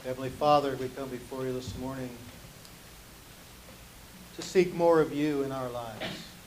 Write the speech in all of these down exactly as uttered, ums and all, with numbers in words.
Heavenly Father, we come before you this morning to seek more of you in our lives.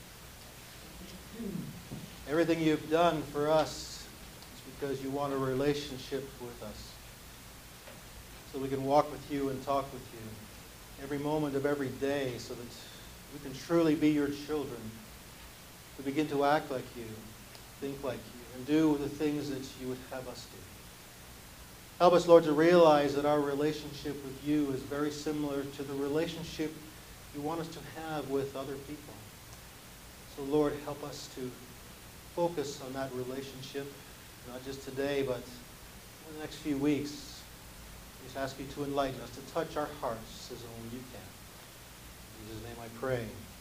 Everything you've done for us is because you want a relationship with us, so we can walk with you and talk with you every moment of every day, so that we can truly be your children. We begin to act like you, think like you, and do the things that you would have us do. Help us, Lord, to realize that our relationship with you is very similar to the relationship you want us to have with other people. So, Lord, help us to focus on that relationship, not just today, but in the next few weeks. We just ask you to enlighten us, to touch our hearts as only you can. In Jesus' name I pray.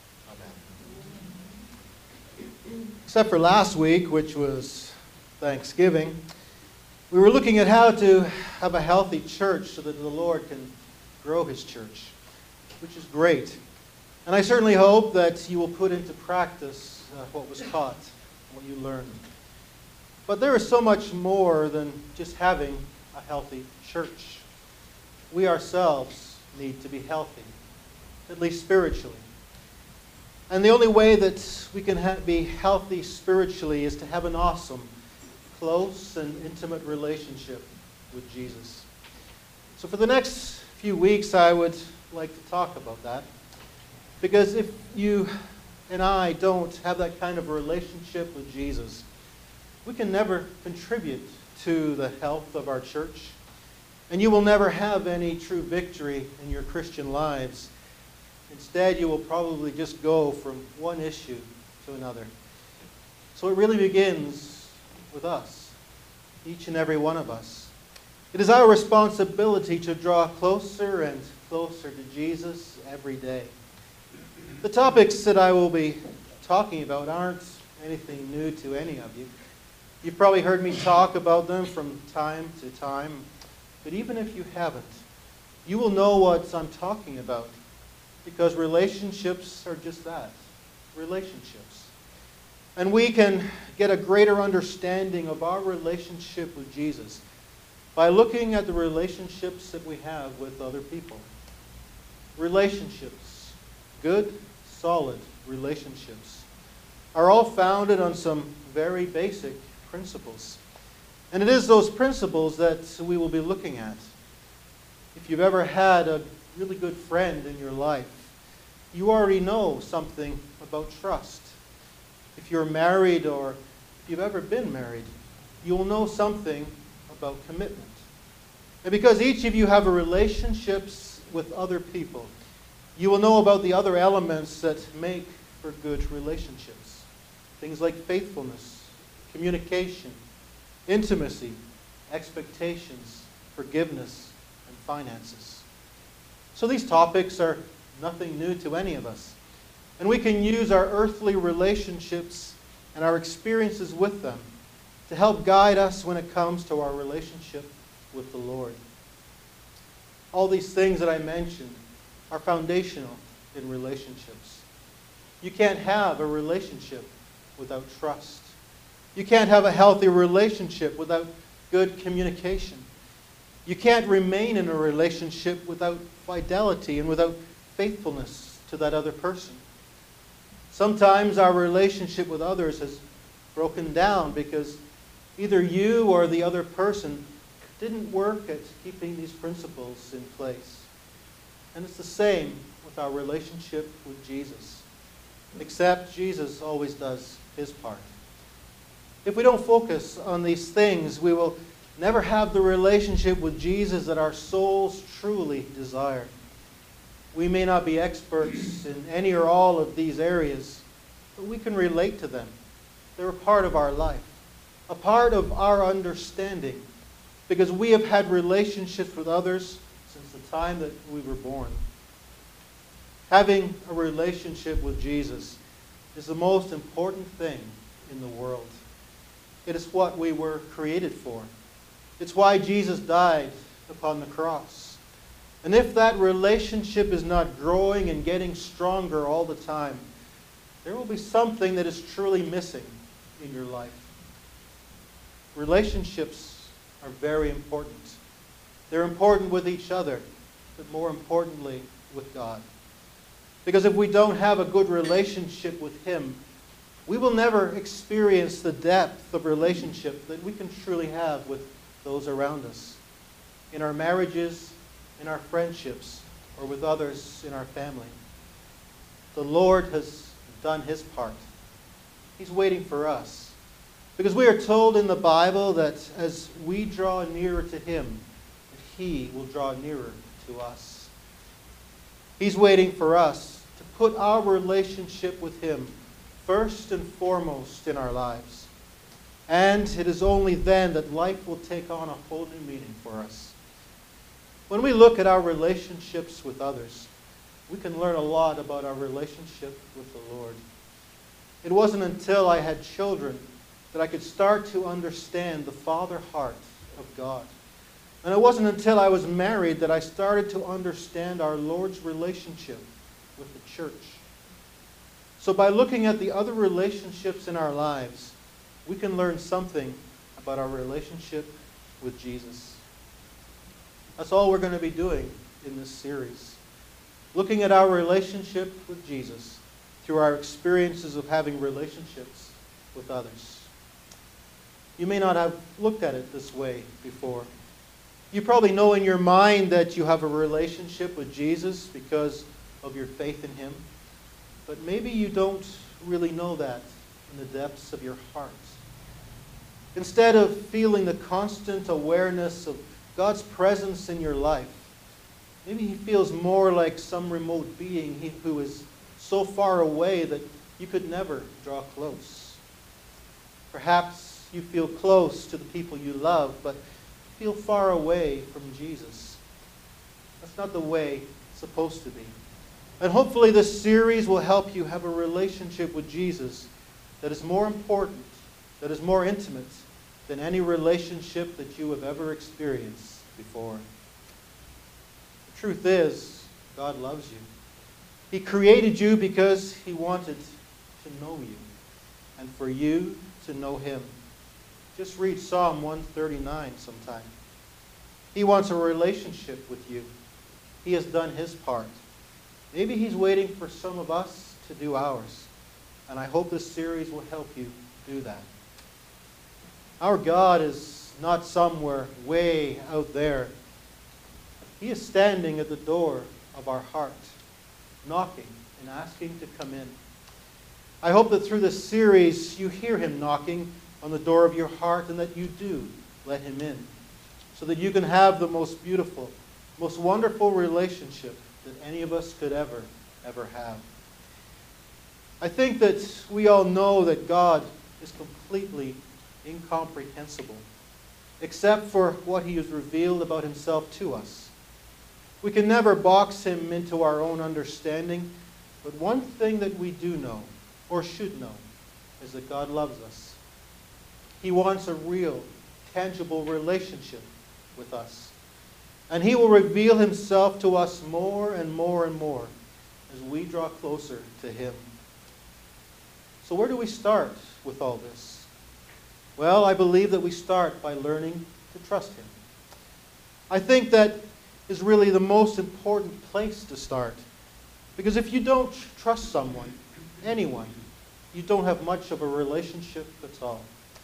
Amen. Except for last week, which was Thanksgiving, we were looking at how to have a healthy church so that the Lord can grow his church, which is great. And I certainly hope that you will put into practice uh, what was taught, what you learned. But there is so much more than just having a healthy church. We ourselves need to be healthy, at least spiritually. And the only way that we can ha- be healthy spiritually is to have an awesome, close and intimate relationship with Jesus. So for the next few weeks, I would like to talk about that. Because if you and I don't have that kind of relationship with Jesus, we can never contribute to the health of our church. And you will never have any true victory in your Christian lives. Instead, you will probably just go from one issue to another. So it really begins with us, each and every one of us. It is our responsibility to draw closer and closer to Jesus every day. The topics that I will be talking about aren't anything new to any of you. You've probably heard me talk about them from time to time, but even if you haven't, you will know what I'm talking about, because relationships are just that, relationships. And we can get a greater understanding of our relationship with Jesus by looking at the relationships that we have with other people. Relationships, good, solid relationships, are all founded on some very basic principles. And it is those principles that we will be looking at. If you've ever had a really good friend in your life, you already know something about trust. If you're married, or if you've ever been married, you will know something about commitment. And because each of you have a relationships with other people, you will know about the other elements that make for good relationships. Things like faithfulness, communication, intimacy, expectations, forgiveness, and finances. So these topics are nothing new to any of us. And we can use our earthly relationships and our experiences with them to help guide us when it comes to our relationship with the Lord. All these things that I mentioned are foundational in relationships. You can't have a relationship without trust. You can't have a healthy relationship without good communication. You can't remain in a relationship without fidelity and without faithfulness to that other person. Sometimes our relationship with others has broken down because either you or the other person didn't work at keeping these principles in place. And it's the same with our relationship with Jesus, except Jesus always does his part. If we don't focus on these things, we will never have the relationship with Jesus that our souls truly desire. We may not be experts in any or all of these areas, but we can relate to them. They're a part of our life, a part of our understanding, because we have had relationships with others since the time that we were born. Having a relationship with Jesus is the most important thing in the world. It is what we were created for. It's why Jesus died upon the cross. And if that relationship is not growing and getting stronger all the time, there will be something that is truly missing in your life. Relationships are very important. They're important with each other, but more importantly, with God. Because if we don't have a good relationship with Him, we will never experience the depth of relationship that we can truly have with those around us, in our marriages, in our friendships, or with others in our family. The Lord has done His part. He's waiting for us. Because we are told in the Bible that as we draw nearer to Him, that He will draw nearer to us. He's waiting for us to put our relationship with Him first and foremost in our lives. And it is only then that life will take on a whole new meaning for us. When we look at our relationships with others, we can learn a lot about our relationship with the Lord. It wasn't until I had children that I could start to understand the Father heart of God. And it wasn't until I was married that I started to understand our Lord's relationship with the church. So by looking at the other relationships in our lives, we can learn something about our relationship with Jesus. That's all we're going to be doing in this series. Looking at our relationship with Jesus through our experiences of having relationships with others. You may not have looked at it this way before. You probably know in your mind that you have a relationship with Jesus because of your faith in Him. But maybe you don't really know that in the depths of your heart. Instead of feeling the constant awareness of God's presence in your life, maybe He feels more like some remote being who is so far away that you could never draw close. Perhaps you feel close to the people you love, but feel far away from Jesus. That's not the way it's supposed to be. And hopefully this series will help you have a relationship with Jesus that is more important, that is more intimate than any relationship that you have ever experienced before. The truth is, God loves you. He created you because He wanted to know you and for you to know Him. Just read Psalm one thirty-nine sometime. He wants a relationship with you. He has done His part. Maybe He's waiting for some of us to do ours. And I hope this series will help you do that. Our God is not somewhere way out there. He is standing at the door of our heart, knocking and asking to come in. I hope that through this series you hear Him knocking on the door of your heart and that you do let Him in, so that you can have the most beautiful, most wonderful relationship that any of us could ever, ever have. I think that we all know that God is completely incomprehensible, except for what He has revealed about Himself to us. We can never box Him into our own understanding, but one thing that we do know, or should know, is that God loves us. He wants a real, tangible relationship with us. And He will reveal Himself to us more and more and more as we draw closer to Him. So where do we start with all this? Well, I believe that we start by learning to trust Him. I think that is really the most important place to start. Because if you don't trust someone, anyone, you don't have much of a relationship at all.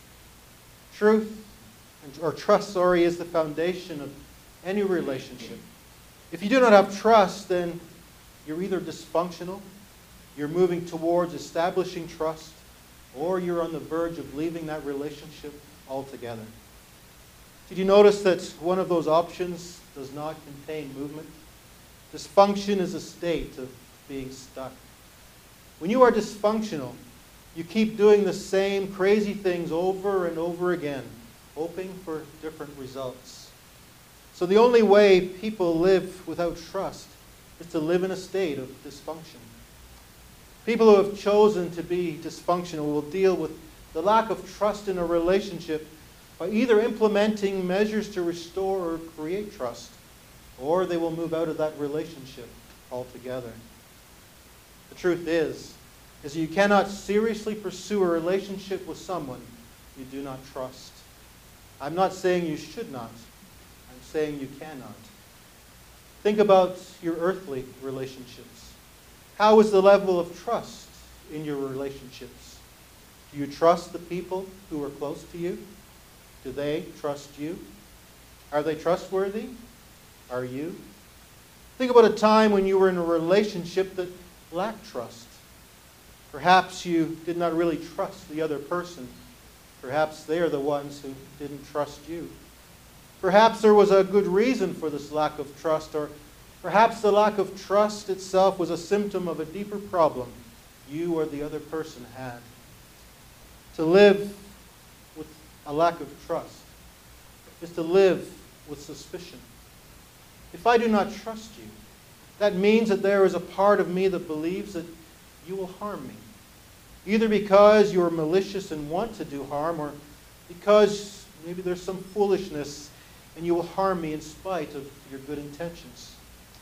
Truth, or trust, sorry, is the foundation of any relationship. If you do not have trust, then you're either dysfunctional, you're moving towards establishing trust, or you're on the verge of leaving that relationship altogether. Did you notice that one of those options does not contain movement? Dysfunction is a state of being stuck. When you are dysfunctional, you keep doing the same crazy things over and over again, hoping for different results. So the only way people live without trust is to live in a state of dysfunction. People who have chosen to be dysfunctional will deal with the lack of trust in a relationship by either implementing measures to restore or create trust, or they will move out of that relationship altogether. The truth is, is you cannot seriously pursue a relationship with someone you do not trust. I'm not saying you should not. I'm saying you cannot. Think about your earthly relationships. How is the level of trust in your relationships? Do you trust the people who are close to you? Do they trust you? Are they trustworthy? Are you? Think about a time when you were in a relationship that lacked trust. Perhaps you did not really trust the other person. Perhaps they are the ones who didn't trust you. Perhaps there was a good reason for this lack of trust, or perhaps the lack of trust itself was a symptom of a deeper problem you or the other person had. To live with a lack of trust is to live with suspicion. If I do not trust you, that means that there is a part of me that believes that you will harm me, either because you are malicious and want to do harm, or because maybe there's some foolishness and you will harm me in spite of your good intentions.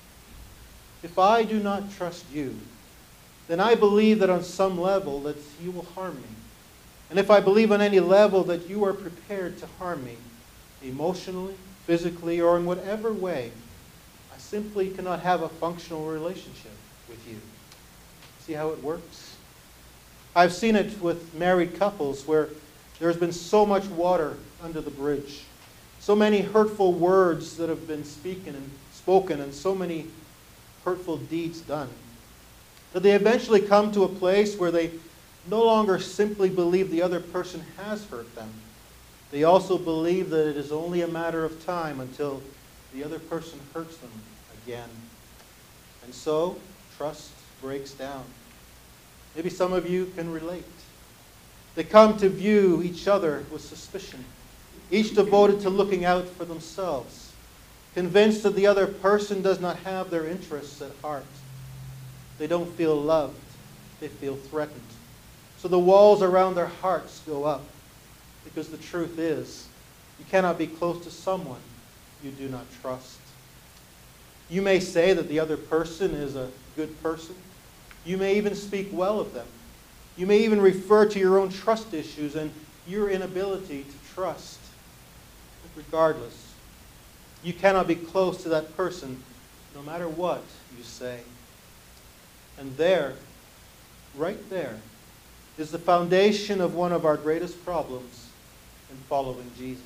If I do not trust you, then I believe that on some level that you will harm me. And if I believe on any level that you are prepared to harm me, emotionally, physically, or in whatever way, I simply cannot have a functional relationship with you. See how it works? I've seen it with married couples where there's been so much water under the bridge, so many hurtful words that have been spoken and spoken, and so many hurtful deeds done, that they eventually come to a place where they no longer simply believe the other person has hurt them. They also believe that it is only a matter of time until the other person hurts them again. And so, trust breaks down. Maybe some of you can relate. They come to view each other with suspicion, each devoted to looking out for themselves, convinced that the other person does not have their interests at heart. They don't feel loved. They feel threatened. So the walls around their hearts go up, because the truth is, you cannot be close to someone you do not trust. You may say that the other person is a good person. You may even speak well of them. You may even refer to your own trust issues and your inability to trust. But regardless, you cannot be close to that person no matter what you say. And there, right there, is the foundation of one of our greatest problems in following Jesus.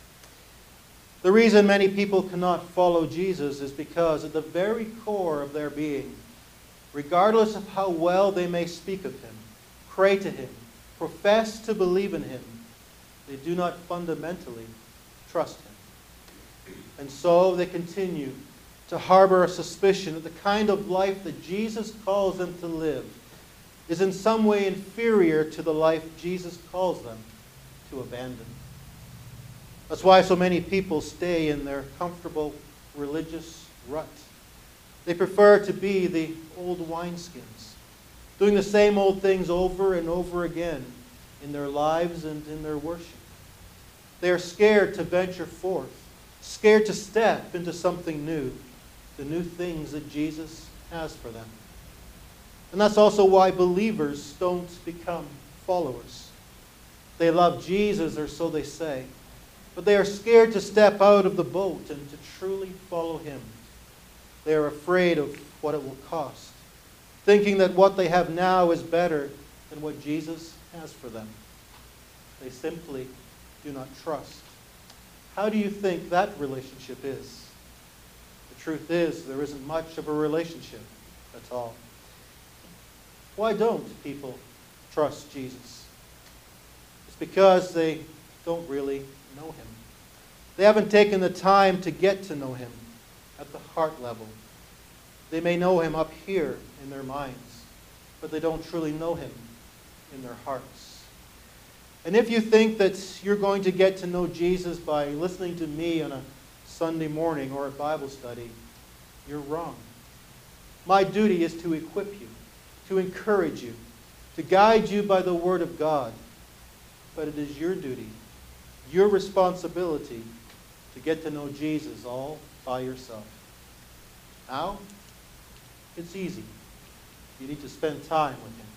The reason many people cannot follow Jesus is because at the very core of their being, regardless of how well they may speak of him, pray to him, profess to believe in him, they do not fundamentally trust him. And so they continue to harbor a suspicion that the kind of life that Jesus calls them to live is in some way inferior to the life Jesus calls them to abandon. That's why so many people stay in their comfortable religious rut. They prefer to be the old wineskins, doing the same old things over and over again in their lives and in their worship. They are scared to venture forth, scared to step into something new, the new things that Jesus has for them. And that's also why believers don't become followers. They love Jesus, or so they say, but they are scared to step out of the boat and to truly follow him. They are afraid of what it will cost, thinking that what they have now is better than what Jesus has for them. They simply do not trust. How do you think that relationship is? The truth is, there isn't much of a relationship at all. Why don't people trust Jesus? It's because they don't really know him. They haven't taken the time to get to know him at the heart level. They may know him up here in their minds, but they don't truly know him in their hearts. And if you think that you're going to get to know Jesus by listening to me on a Sunday morning or at Bible study, you're wrong. My duty is to equip you, to encourage you, to guide you by the Word of God. But it is your duty, your responsibility, to get to know Jesus all by yourself. How? It's easy. You need to spend time with him.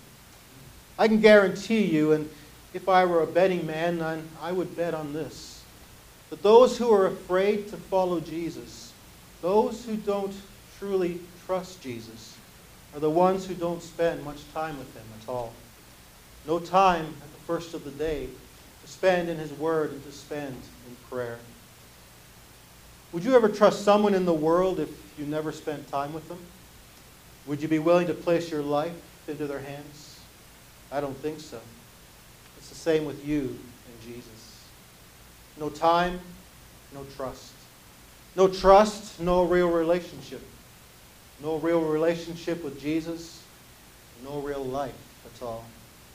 I can guarantee you, and if I were a betting man, I would bet on this. that those who are afraid to follow Jesus, those who don't truly trust Jesus, are the ones who don't spend much time with him at all. No time at the first of the day to spend in his word and to spend in prayer. Would you ever trust someone in the world if you never spent time with them? Would you be willing to place your life into their hands? I don't think so. It's the same with you and Jesus. No time, no trust. No trust, no real relationship. No real relationship with Jesus, no real life at all.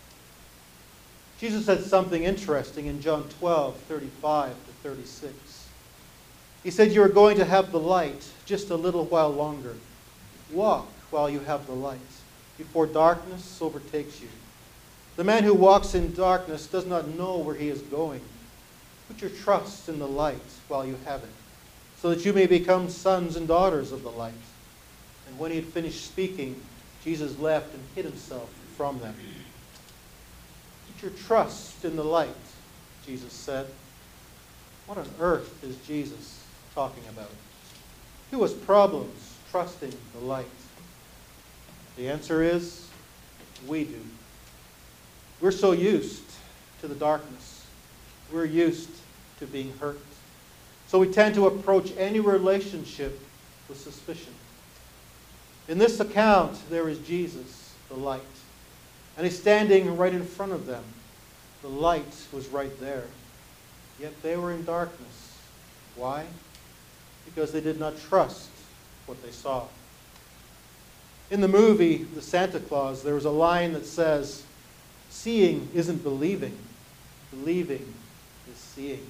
Jesus said something interesting in John twelve, thirty-five to thirty-six. He said, "You are going to have the light just a little while longer. Walk while you have the light, before darkness overtakes you. The man who walks in darkness does not know where he is going. Put your trust in the light while you have it, so that you may become sons and daughters of the light." And when he had finished speaking, Jesus left and hid himself from them. Put your trust in the light, Jesus said. What on earth is Jesus talking about? Who has problems trusting the light? The answer is, we do. We're so used to the darkness. We're used to being hurt. So we tend to approach any relationship with suspicion. In this account, there is Jesus, the light. And he's standing right in front of them. The light was right there. Yet they were in darkness. Why? Because they did not trust what they saw. In the movie, The Santa Claus, there was a line that says, "Seeing isn't believing. Believing is seeing."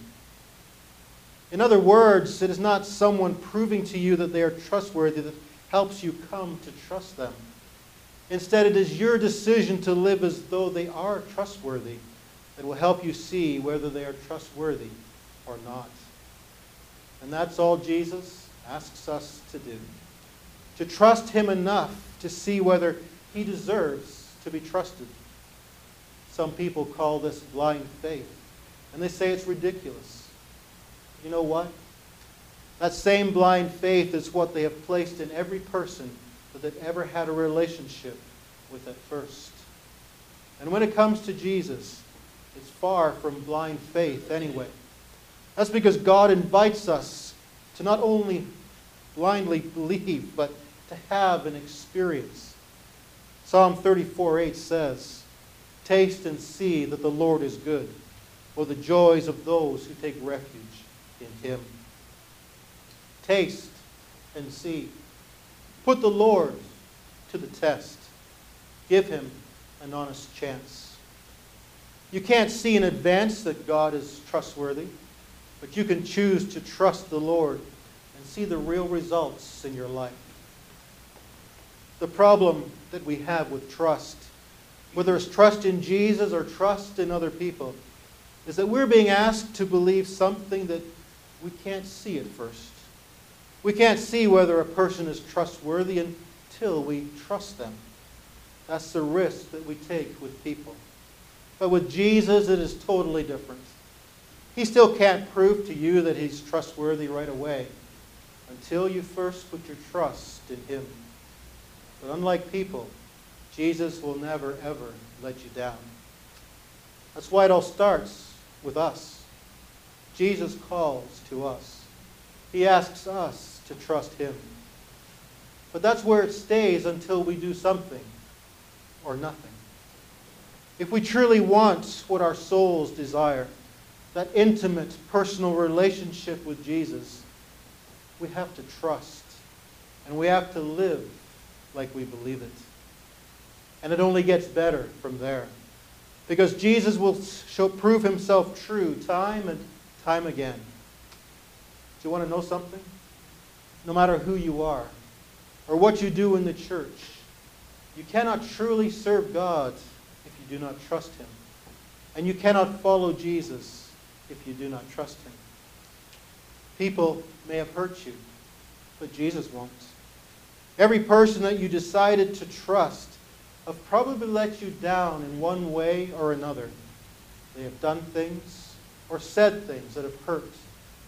In other words, it is not someone proving to you that they are trustworthy that helps you come to trust them. Instead, it is your decision to live as though they are trustworthy that will help you see whether they are trustworthy or not. And that's all Jesus asks us to do. To trust him enough to see whether he deserves to be trusted. Some people call this blind faith, and they say it's ridiculous. You know what? That same blind faith is what they have placed in every person that they've ever had a relationship with at first. And when it comes to Jesus, it's far from blind faith anyway. That's because God invites us to not only blindly believe, but to have an experience. Psalm thirty-four eight says, "Taste and see that the Lord is good, or the joys of those who take refuge in him." Taste and see. Put the Lord to the test. Give him an honest chance. You can't see in advance that God is trustworthy, but you can choose to trust the Lord and see the real results in your life. The problem that we have with trust, whether it's trust in Jesus or trust in other people, is that we're being asked to believe something that we can't see at first. We can't see whether a person is trustworthy until we trust them. That's the risk that we take with people. But with Jesus, it is totally different. He still can't prove to you that he's trustworthy right away until you first put your trust in him. But unlike people, Jesus will never, ever let you down. That's why it all starts with us. Jesus calls to us. He asks us to trust him. But that's where it stays until we do something or nothing. If we truly want what our souls desire, that intimate, personal relationship with Jesus, we have to trust. And we have to live like we believe it. And it only gets better from there. Because Jesus will show, prove himself true time and time again. Do you want to know something? No matter who you are or what you do in the church, you cannot truly serve God if you do not trust him. And you cannot follow Jesus if you do not trust him. People may have hurt you, but Jesus won't. Every person that you decided to trust have probably let you down in one way or another. They have done things or said things that have hurt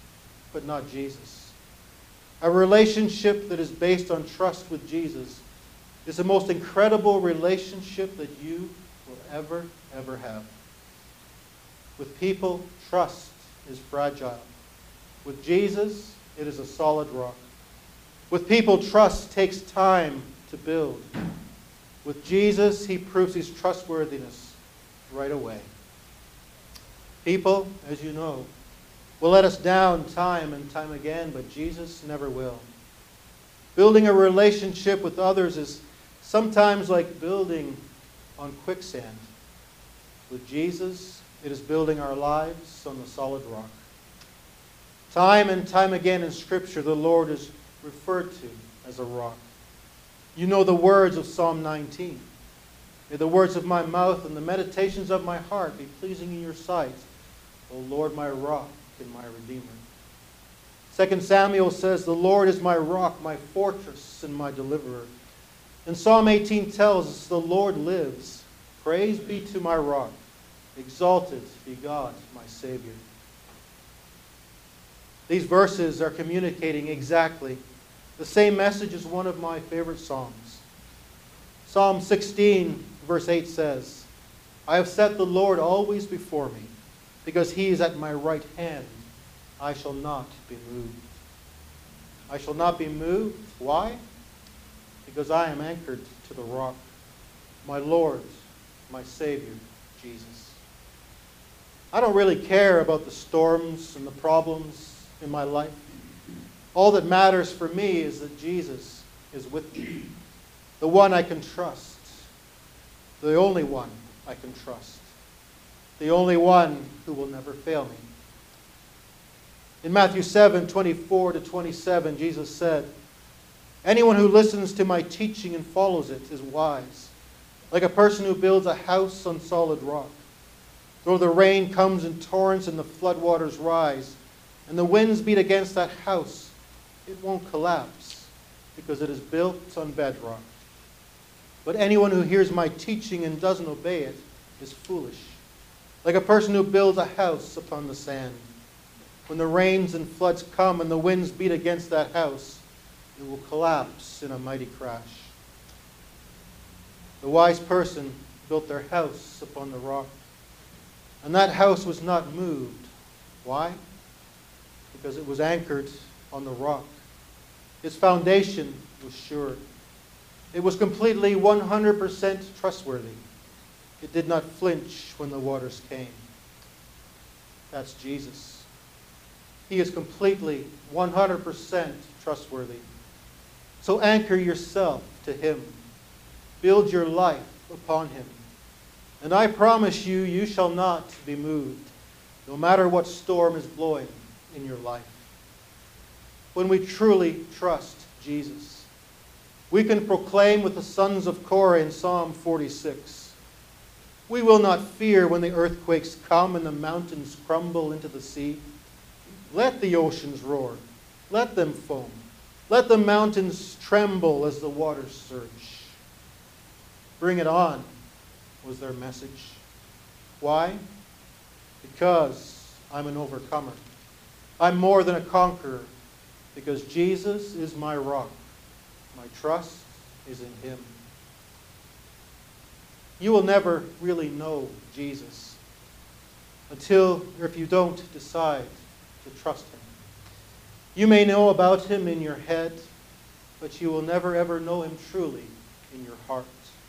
but not Jesus. A relationship that is based on trust with Jesus is the most incredible relationship that you will ever, ever have. With people, trust is fragile. With Jesus, it is a solid rock. With people, trust takes time to build. With Jesus, he proves his trustworthiness right away. People, as you know, will let us down time and time again, but Jesus never will. Building a relationship with others is sometimes like building on quicksand. With Jesus, it is building our lives on the solid rock. Time and time again in Scripture, the Lord is referred to as a rock. You know the words of Psalm nineteen. May the words of my mouth and the meditations of my heart be pleasing in your sight, O Lord, my rock and my redeemer. Second Samuel says, the Lord is my rock, my fortress, and my deliverer. And Psalm eighteen tells us, the Lord lives. Praise be to my rock. Exalted be God, my Savior. These verses are communicating exactly the same message as one of my favorite psalms. Psalm sixteen, verse eight says, I have set the Lord always before me, because he is at my right hand. I shall not be moved. I shall not be moved. Why? Because I am anchored to the rock, my Lord, my Savior, Jesus. I don't really care about the storms and the problems in my life. All that matters for me is that Jesus is with me, the one I can trust, the only one I can trust, the only one who will never fail me. In Matthew seven, twenty-four to twenty-seven, Jesus said, anyone who listens to my teaching and follows it is wise, like a person who builds a house on solid rock. Though the rain comes in torrents and the floodwaters rise, and the winds beat against that house, it won't collapse, because it is built on bedrock. But anyone who hears my teaching and doesn't obey it is foolish, like a person who builds a house upon the sand. When the rains and floods come and the winds beat against that house, it will collapse in a mighty crash. The wise person built their house upon the rock, and that house was not moved. Why? Because it was anchored on the rock. Its foundation was sure. It was completely one hundred percent trustworthy. It did not flinch when the waters came. That's Jesus. He is completely one hundred percent trustworthy. So anchor yourself to him. Build your life upon him. And I promise you, you shall not be moved, no matter what storm is blowing in your life. When we truly trust Jesus, we can proclaim with the sons of Korah in Psalm forty-six, we will not fear when the earthquakes come and the mountains crumble into the sea. Let the oceans roar. Let them foam. Let the mountains tremble as the waters surge. Bring it on, was their message. Why? Because I'm an overcomer. I'm more than a conqueror, because Jesus is my rock. My trust is in him. You will never really know Jesus until, or if you don't decide to trust him. You may know about him in your head, but you will never ever know him truly in your heart.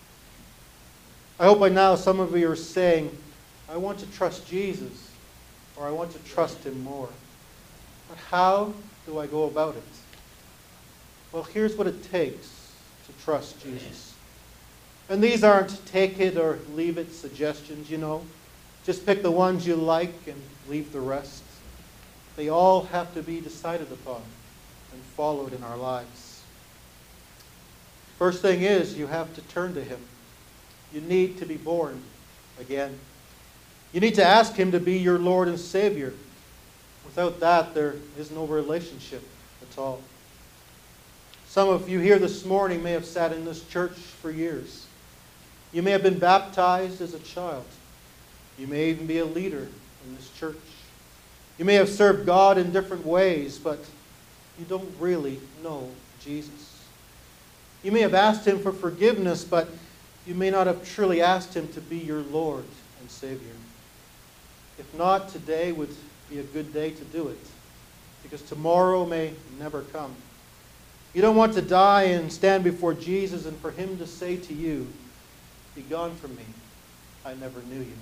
I hope by now some of you are saying, I want to trust Jesus, or I want to trust him more. But how do I go about it? Well, here's what it takes to trust Jesus. And these aren't take it or leave it suggestions, you know. Just pick the ones you like and leave the rest. They all have to be decided upon and followed in our lives. First thing is, you have to turn to him. You need to be born again. You need to ask him to be your Lord and Savior. Without that, there is no relationship at all. Some of you here this morning may have sat in this church for years. You may have been baptized as a child. You may even be a leader in this church. You may have served God in different ways, but you don't really know Jesus. You may have asked Him for forgiveness, but you may not have truly asked Him to be your Lord and Savior. If not, today would be a good day to do it, because tomorrow may never come. You don't want to die and stand before Jesus and for Him to say to you, "Be gone from me, I never knew you."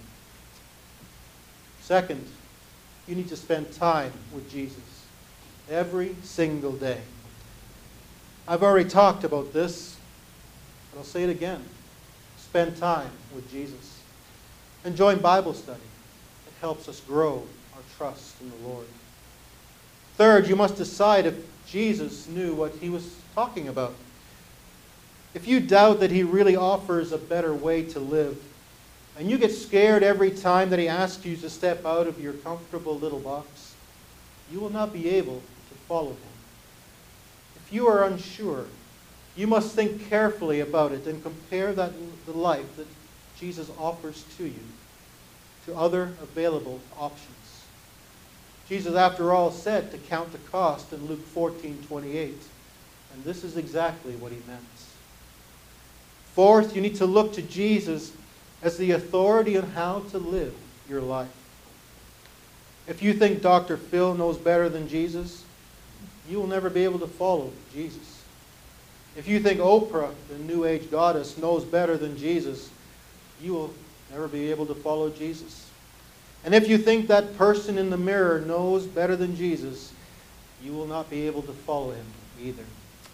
Second, you need to spend time with Jesus every single day. I've already talked about this, but I'll say it again. Spend time with Jesus. And join Bible study. It helps us grow our trust in the Lord. Third, you must decide if Jesus knew what He was talking about. If you doubt that He really offers a better way to live, and you get scared every time that He asks you to step out of your comfortable little box, you will not be able to follow Him. If you are unsure, you must think carefully about it and compare that the life that Jesus offers to you to other available options. Jesus, after all, said to count the cost in Luke fourteen twenty-eight, and this is exactly what He meant. Fourth, you need to look to Jesus as the authority on how to live your life. If you think Doctor Phil knows better than Jesus, you will never be able to follow Jesus. If you think Oprah, the New Age goddess, knows better than Jesus, you will never be able to follow Jesus. And if you think that person in the mirror knows better than Jesus, you will not be able to follow Him either.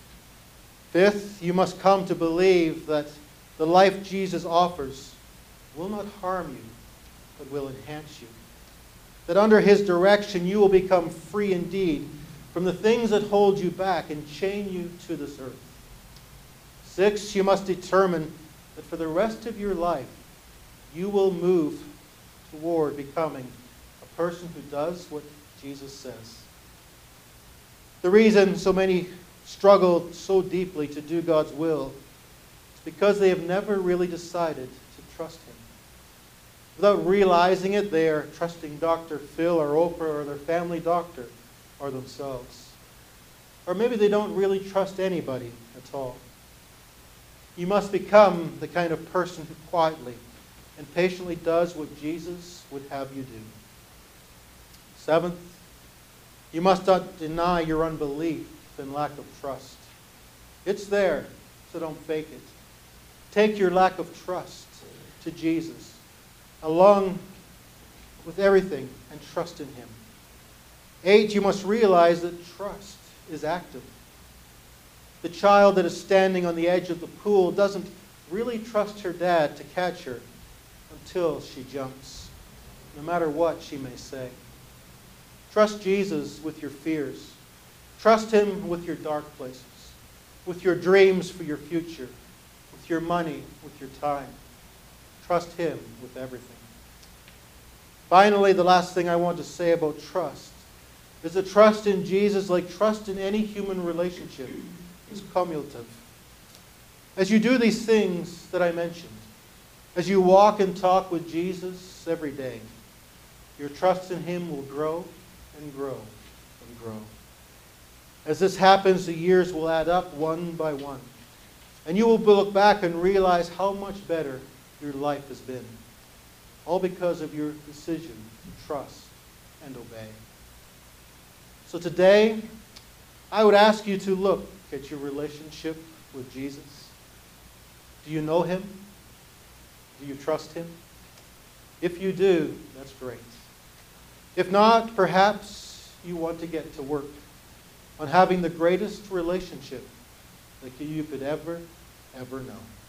Fifth, you must come to believe that the life Jesus offers will not harm you, but will enhance you. That under His direction you will become free indeed from the things that hold you back and chain you to this earth. Six, you must determine that for the rest of your life you will move toward becoming a person who does what Jesus says. The reason so many struggle so deeply to do God's will is because they have never really decided to trust Him. Without realizing it, they are trusting Doctor Phil or Oprah or their family doctor or themselves. Or maybe they don't really trust anybody at all. You must become the kind of person who quietly and patiently does what Jesus would have you do. Seventh, you must not deny your unbelief and lack of trust. It's there, so don't fake it. Take your lack of trust to Jesus, along with everything, and trust in Him. Eight, you must realize that trust is active. The child that is standing on the edge of the pool doesn't really trust her dad to catch her until she jumps, no matter what she may say. Trust Jesus with your fears. Trust Him with your dark places, with your dreams for your future, with your money, with your time. Trust Him with everything. Finally, the last thing I want to say about trust is that trust in Jesus, like trust in any human relationship, is cumulative. As you do these things that I mentioned, as you walk and talk with Jesus every day, your trust in Him will grow and grow and grow. As this happens, the years will add up one by one. And you will look back and realize how much better your life has been. All because of your decision to trust and obey. So today, I would ask you to look at your relationship with Jesus. Do you know Him? Do you trust Him? If you do, that's great. If not, perhaps you want to get to work on having the greatest relationship that you could ever, ever know.